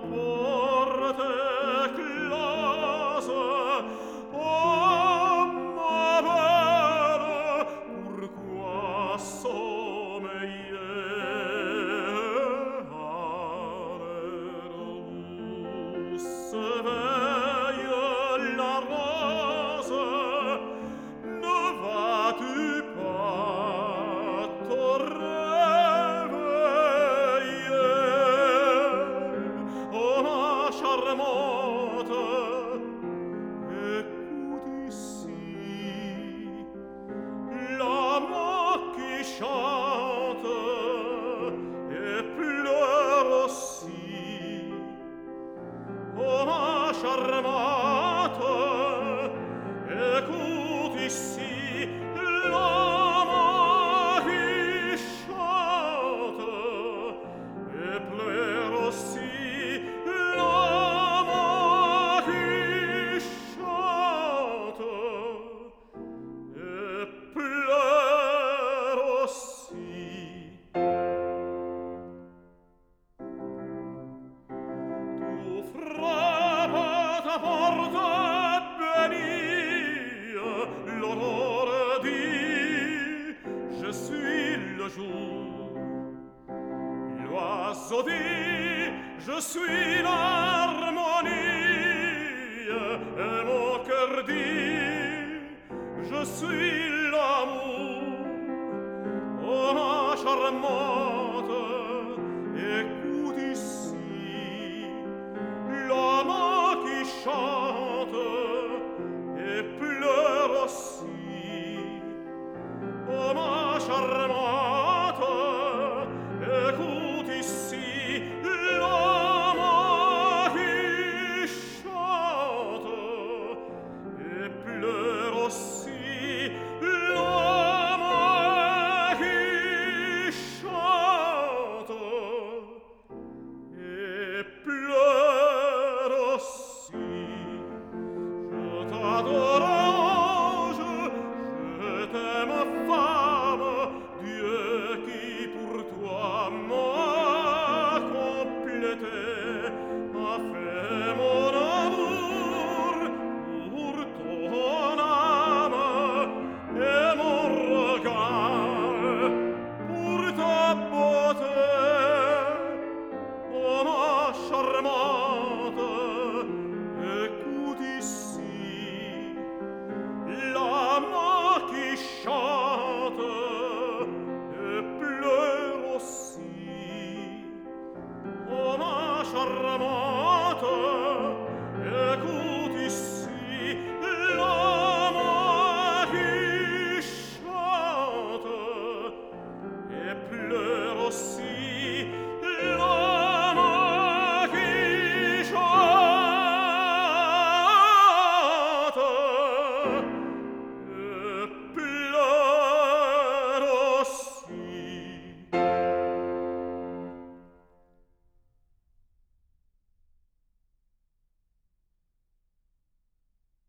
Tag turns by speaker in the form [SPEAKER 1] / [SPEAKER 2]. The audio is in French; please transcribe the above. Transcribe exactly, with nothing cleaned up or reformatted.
[SPEAKER 1] porte close. Oh, ma belle, pourquoi sommeiller? Se veille la rose, ne vas-tu pas te réveiller? Oh, ma charmante, écoute ici la main qui chante et pleure aussi. Oh, ma charmante, écoute ici la main qui chante et pleure aussi. La main qui chante et pleure aussi. Tu frappes ta porte bénie, l'aurore dit: je suis le jour. L'oiseau dit: je suis l'harmonie. Et mon cœur dit: je suis l'amour. Oh, ma charmante, écoute ici la main qui chante et pleure aussi. Oh, ma charmante,